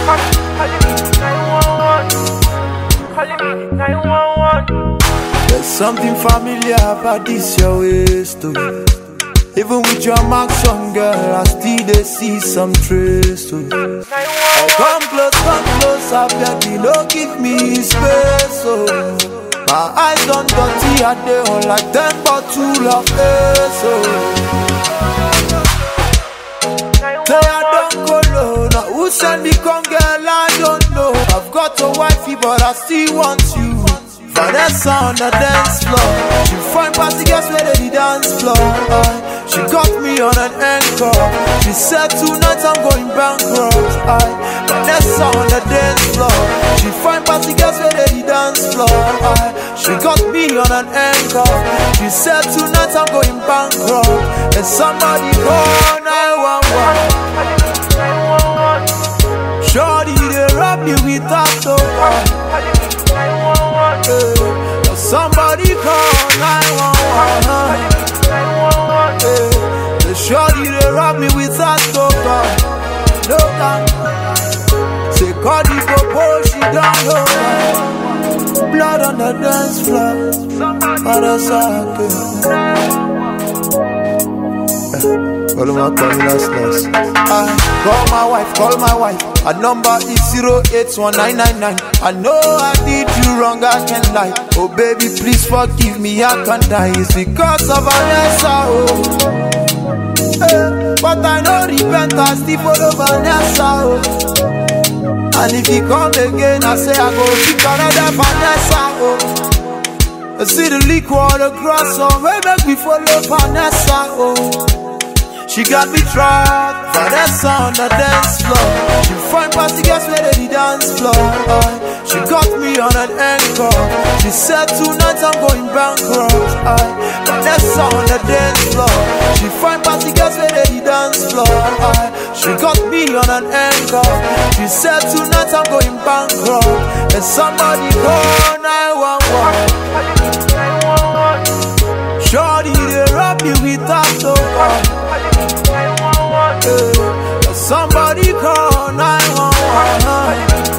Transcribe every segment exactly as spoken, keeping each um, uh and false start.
There's something familiar about this your ways too. Even with your marks on, girl, I still they see some trace too. Oh, come close, come close, I beg you, don't give me space. Oh, my eyes done dirty, I they on like ten bottle of ace. Oh, say I don't go low, now who send me come, girl, I don't know. I've got a wifey, but I still want you. Vanessa on the dance floor, she find party girls where they dance floor. Uh, she got me on an encore. She said tonight I'm going bankrupt. Uh, Vanessa on the dance floor, she find party girls where they dance floor. Uh, she got me on an encore. She said tonight I'm going bankrupt. And somebody call nine one one. Shorty they rob me with that door. Uh, somebody call nine one one. uh, The shorty they rob me with that token. No can say call the popo, she down low. Blood on the dance floor, Marasake. Call my call me last last. I call my wife, call my wife. Her number is zero eight one nine nine nine. I know I did you wrong, I can't lie. Oh baby, please forgive me, I can't die. It's because of Vanessa, oh. Hey, but I know repent, I still follow Vanessa, oh. And if you come again, I say I go pick another Vanessa, oh. I see the liquor on the grass, so make me follow Vanessa, oh. She got me trapped, Vanessa on the dance floor. She find party girls where they dance floor. Uh, she got me on an encore. She said tonight I'm going bankrupt. Uh, Vanessa on the dance floor. She find party girls where they dance floor. Uh, she got me on an encore. She said tonight I'm going bankrupt. And somebody call nine one one. Shorty they rob me with that token. Uh, somebody call nine one one.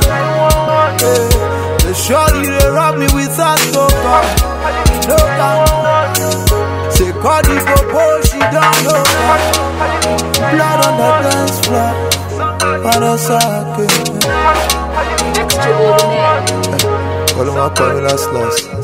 uh, The shorty they rob me with that token. No can say call the popo, she down low. Blood on the dance floor, Marasake. Extraordinaire. Call my call me last last.